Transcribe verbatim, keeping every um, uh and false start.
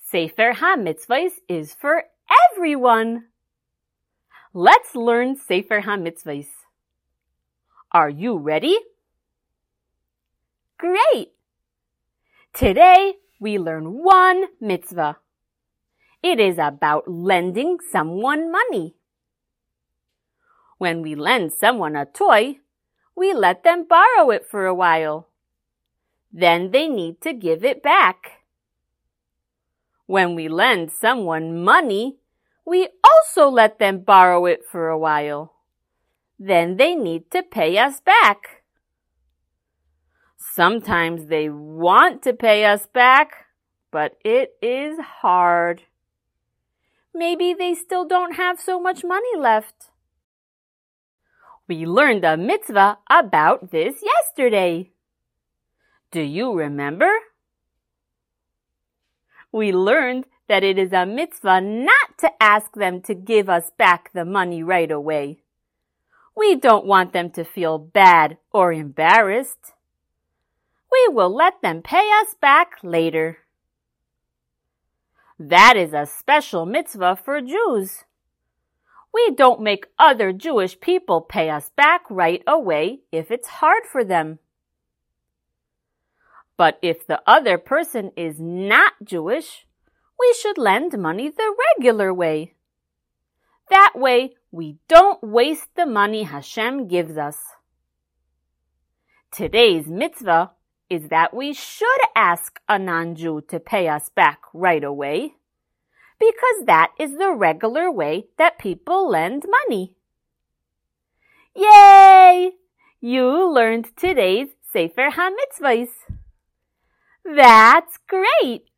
Sefer HaMitzvahs is for everyone. Let's learn Sefer HaMitzvahs. Are you ready? Great! Today we learn one mitzvah. It is about lending someone money. When we lend someone a toy, we let them borrow it for a while. Then they need to give it back. When we lend someone money, we also let them borrow it for a while. Then they need to pay us back. Sometimes they want to pay us back, but it is hard. Maybe they still don't have so much money left. We learned a mitzvah about this yesterday. Do you remember? We learned that it is a mitzvah not to ask them to give us back the money right away. We don't want them to feel bad or embarrassed. We will let them pay us back later. That is a special mitzvah for Jews. We don't make other Jewish people pay us back right away if it's hard for them. But if the other person is not Jewish, we should lend money the regular way. That way, we don't waste the money Hashem gives us. Today's mitzvah is that we should ask a non-Jew to pay us back right away, because that is the regular way that people lend money. Yay! You learned today's Sefer HaMitzvahs. That's great!